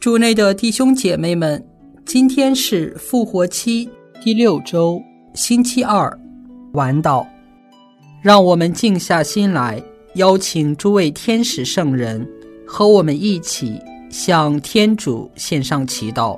主内的弟兄姐妹们，今天是复活期第6周星期二晚祷，让我们静下心来，邀请诸位天使圣人和我们一起向天主献上祈祷。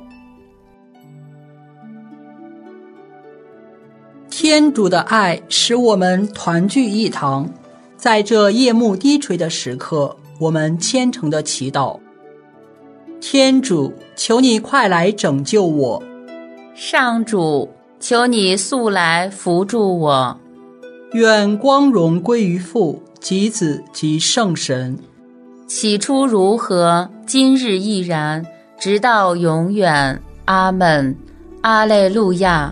天主的爱使我们团聚一堂，在这夜幕低垂的时刻，我们虔诚地祈祷。天主，求你快来拯救我。 上主，求你速来扶助我。 愿光荣归于父及子及圣神， 起初如何，今日亦然，直到永远。阿们。阿肋路亚。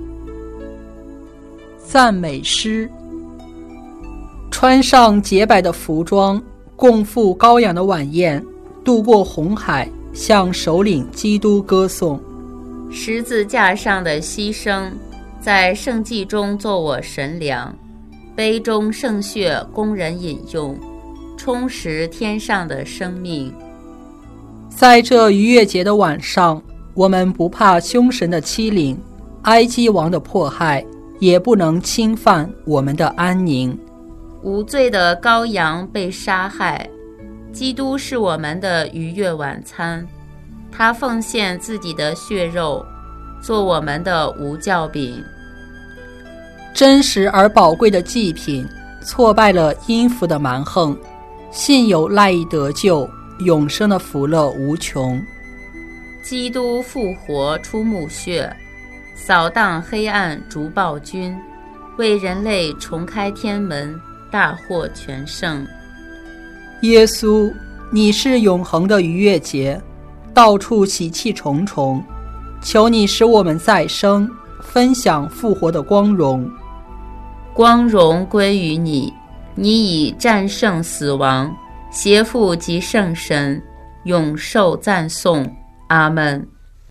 赞美诗。穿上洁白的服装，共赴羔羊的晚宴，渡过红海，向首领基督歌颂。 十字架上的牺牲，在圣祭中做我神粮，杯中圣血供人饮用，充实天上的生命。 在这逾越节的晚上，我们不怕凶神的欺凌，埃及王的迫害，也不能侵犯我们的安宁。 无罪的羔羊被杀害，基督是我们的逾越晚餐，他奉献自己的血肉，做我们的无酵饼。 真实而宝贵的祭品，挫败了阴府的蛮横，信有赖以得救，永生的福乐无穷。 基督复活出墓穴，扫荡黑暗逐暴君，为人类重开天门，大获全胜。 耶稣，你是永恒的逾越节，到处喜气重重，求你使我们再生，分享复活的光荣。 光荣归于你，你已战胜死亡，邪父及圣神，永受赞颂。阿们。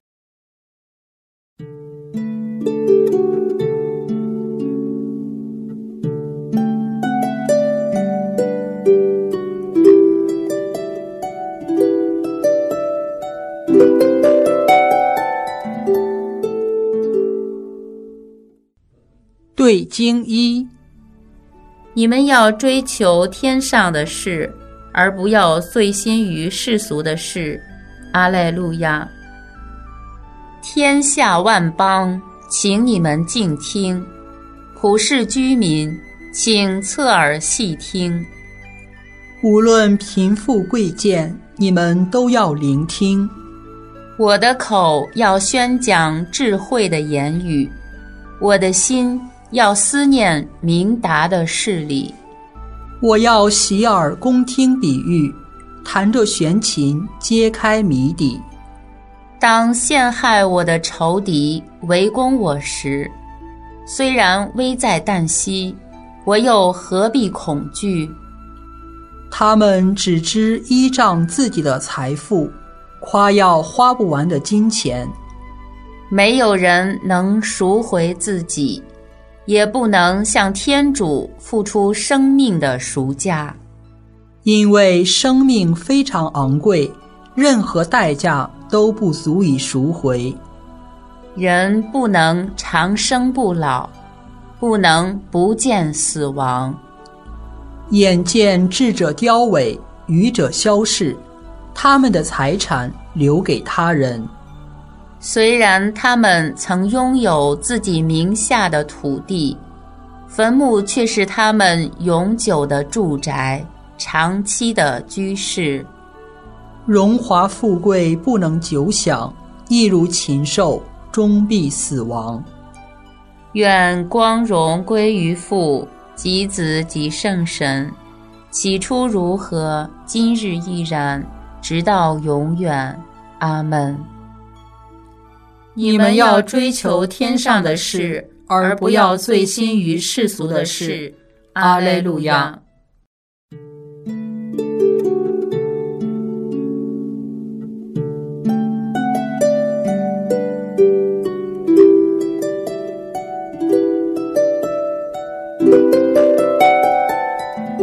对经一， 你们要追求天上的事，而不要醉心于世俗的事。阿肋路亚。天下万邦，请你们静听；普世居民，请侧耳细听。 无论贫富贵贱，你们都要聆听。 我的口要宣讲智慧的言语，我的心要思念明达的事理。 我要洗耳恭听比喻，弹着弦琴揭开谜底。 当陷害我的仇敌围攻我时，虽然危在旦夕，我又何必恐惧？ 他们只知依仗自己的财富，夸耀花不完的金钱。 没有人能赎回自己，也不能向天主付出生命的赎价。 因为生命非常昂贵，任何代价都不足以赎回。 人不能长生不老，不能不见死亡。 眼见智者凋萎，愚者消逝，他们的财产留给他人。 虽然他们曾拥有自己名下的土地，坟墓却是他们永久的住宅，长期的居室。 荣华富贵不能久享，一如禽兽，终必死亡。 愿光荣归于父及子及圣神，起初如何，今日亦然，直到永远。阿们。你们要追求天上的事，而不要醉心于世俗的事。阿肋路亚。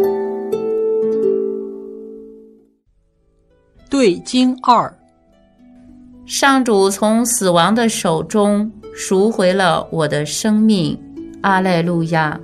对经二， 上主从死亡的手中赎回了我的生命，阿肋路亚。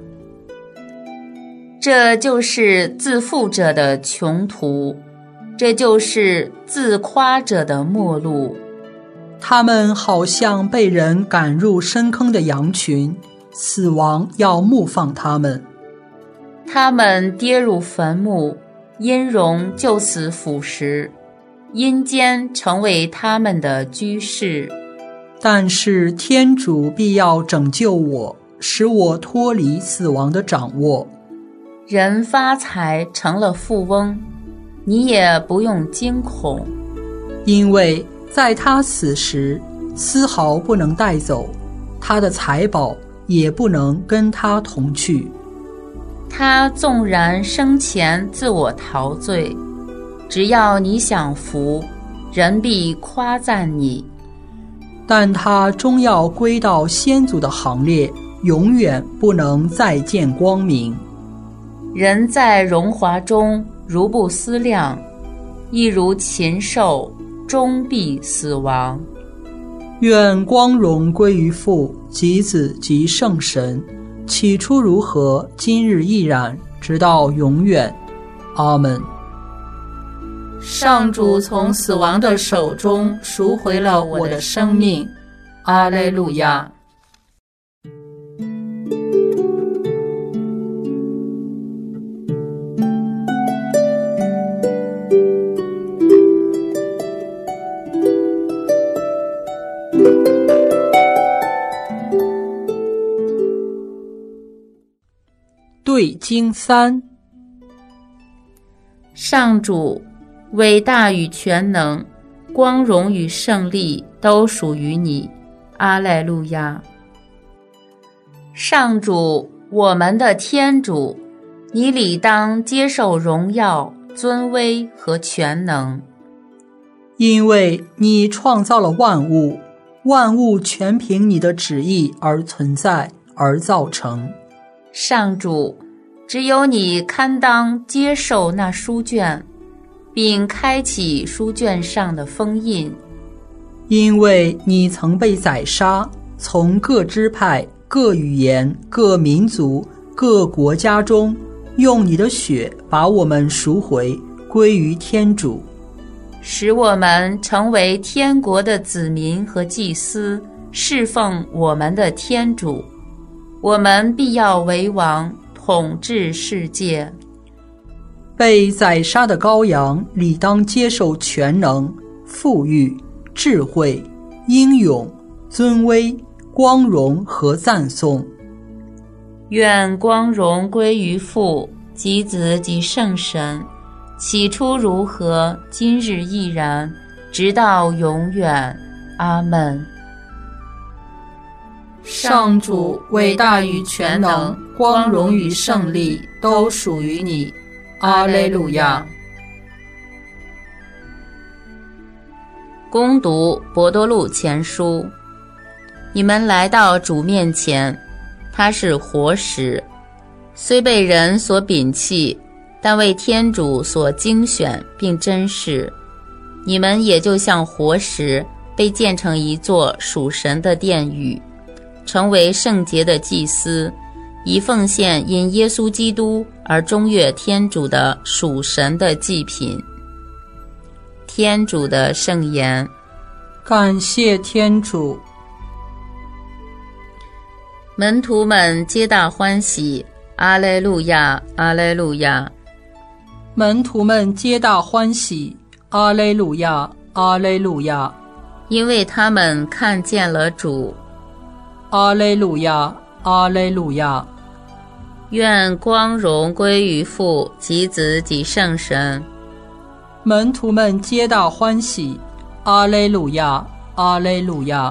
这就是自负者的穷途，这就是自夸者的末路。 他们好像被人赶入深坑的羊群，死亡要牧放他们。 他们跌入坟墓，阴容就此腐蚀，阴间成为他们的居室。 但是天主必要拯救我，使我脱离死亡的掌握。 人发财成了富翁，你也不用惊恐， 因为在他死时，丝毫不能带走，他的财宝也不能跟他同去。 他纵然生前自我陶醉，只要你享福，人必夸赞你。 但他终要归到先祖的行列，永远不能再见光明。 人在荣华中如不思量，亦如禽兽，终必死亡。 愿光荣归于父及子及圣神，起初如何，今日亦然，直到永远。阿们。 上主从死亡的手中赎回了我的生命，阿肋路亚。 对经3。 上主，伟大与全能，光荣与胜利都属于你，阿肋路亚。上主，我们的天主，你理当接受荣耀、尊威和全能， 因为你创造了万物，万物全凭你的旨意而存在而造成。 上主，只有你堪当接受那书卷，并开启书卷上的封印， 因为你曾被宰杀，从各支派、各语言、各民族、各国家中，用你的血把我们赎回，归于天主， 使我们成为天国的子民和祭司，侍奉我们的天主。我们必要为王，统治世界。 被宰杀的羔羊理当接受全能、富裕、智慧、英勇、尊威、光荣和赞颂。 愿光荣归于父及子及圣神，起初如何，今日亦然，直到永远。阿们。 上主，伟大与全能，光荣与胜利都属于你，阿肋路亚。 恭读伯多禄前书。你们来到主面前，他是活石，虽被人所摒弃，但为天主所精选并珍视。你们也就像活石，被建成一座属神的殿宇，成为圣洁的祭司，以奉献因耶稣基督而中悦天主的属神的祭品。天主的圣言。 感谢天主。 门徒们皆大欢喜，阿肋路亚，阿肋路亚。 门徒们皆大欢喜，阿肋路亚，阿肋路亚。 因为他们看见了主， 阿肋路亚，阿肋路亚。 愿光荣归于父及子及圣神。 门徒们皆大欢喜，阿肋路亚，阿肋路亚。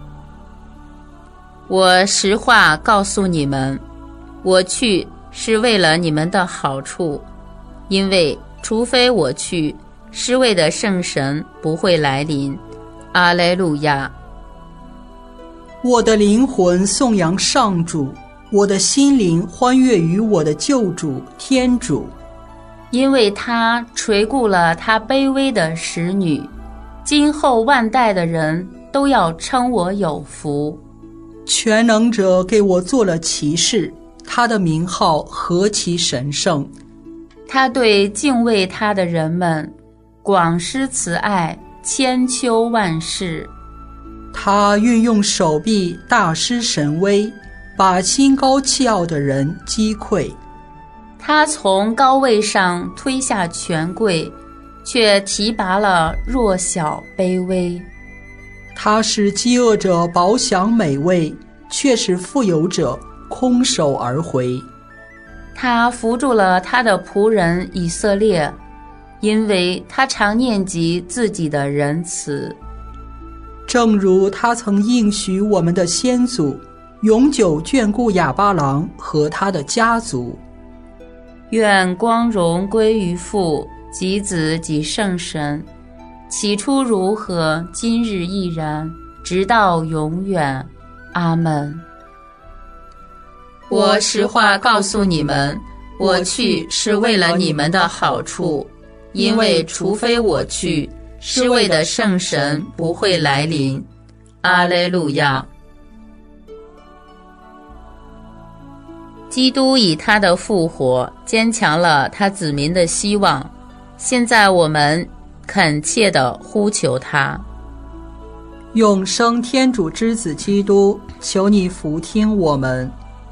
我实话告诉你们，我去是为了你们的好处，因为除非我去，施位的圣神不会来临。阿肋路亚。 我的灵魂颂扬上主，我的心灵欢悦于我的救主天主， 因为他垂顾了他卑微的使女， 今后万代的人都要称我有福。 全能者给我做了奇事，他的名号何其神圣！ 他对敬畏他的人们广施慈爱，千秋万世。 他运用手臂大施神威，把心高气傲的人击溃。 他从高位上推下权贵，却提拔了弱小卑微。 他使饥饿者饱享美味，却使富有者空手而回。 他扶助了他的仆人以色列，因为他常念及自己的仁慈。 正如他曾应许我们的先祖，永久眷顾亚巴郎和他的家族。 愿光荣归于父及子及圣神，起初如何，今日亦然，直到永远。阿们。我实话告诉你们，我去是为了你们的好处，因为除非我去，世位的圣神不会来临。阿肋路亚。基督以他的复活坚强了他子民的希望，现在我们恳切地呼求他。 永生天主之子基督，求你俯听我们。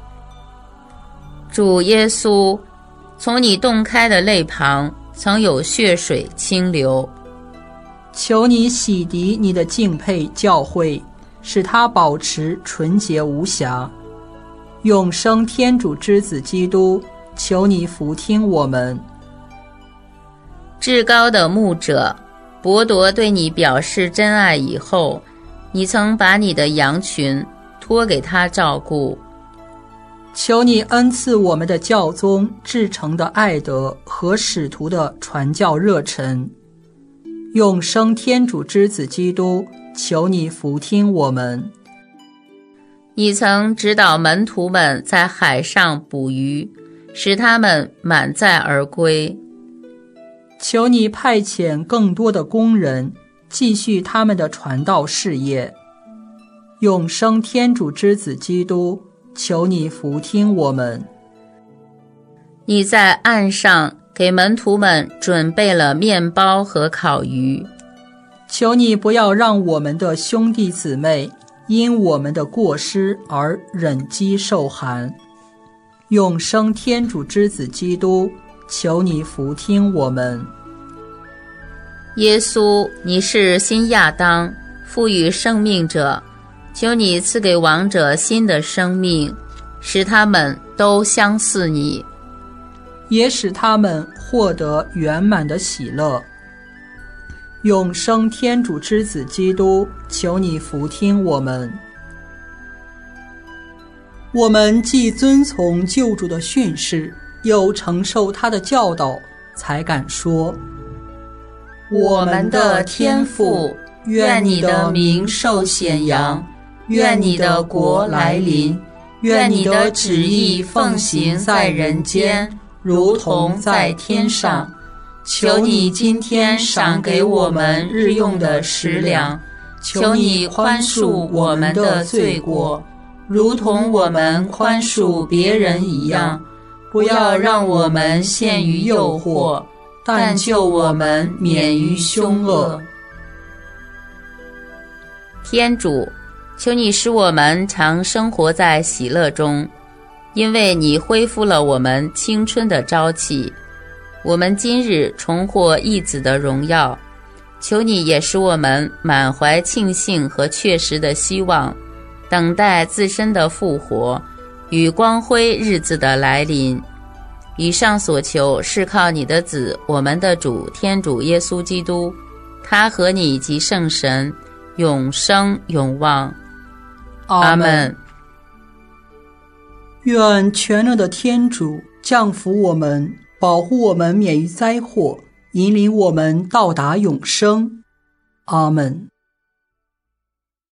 主耶稣，从你洞开的肋旁曾有血水清流， 求你洗涤你的敬佩教会，使它保持纯洁无瑕。永生天主之子基督，求你俯听我们。 至高的牧者，伯铎对你表示真爱以后，你曾把你的羊群托给他照顾。 求你恩赐我们的教宗至诚的爱德和使徒的传教热忱。永生天主之子基督，求你俯听我们。 你曾指导门徒们在海上捕鱼，使他们满载而归。 求你派遣更多的工人，继续他们的传道事业。永生天主之子基督，求你俯听我们。 你在岸上给门徒们准备了面包和烤鱼。 求你不要让我们的兄弟姊妹因我们的过失而忍饥受寒。永生天主之子基督，求你俯听我们。 耶稣，你是新亚当，赋予生命者，求你赐给亡者新的生命，使他们都相似你， 也使他们获得圆满的喜乐。永生天主之子基督，求你俯听我们。我们既遵从救主的训示，又承受他的教导，才敢说： 我们的天父，愿你的名受显扬，愿你的国来临，愿你的旨意奉行在人间，如同在天上。求你今天赏给我们日用的食粮，求你宽恕我们的罪过，如同我们宽恕别人一样，不要让我们陷于诱惑，但救我们免于凶恶。 天主，求你使我们常生活在喜乐中，因为你恢复了我们青春的朝气。我们今日重获义子的荣耀，求你也使我们满怀庆幸和确实的希望，等待自身的复活与光辉日子的来临。以上所求是靠你的子，我们的主天主耶稣基督，他和你及圣神永生永望。阿们。 愿全能的天主降福我们，保护我们免于灾祸，引领我们到达永生。阿们。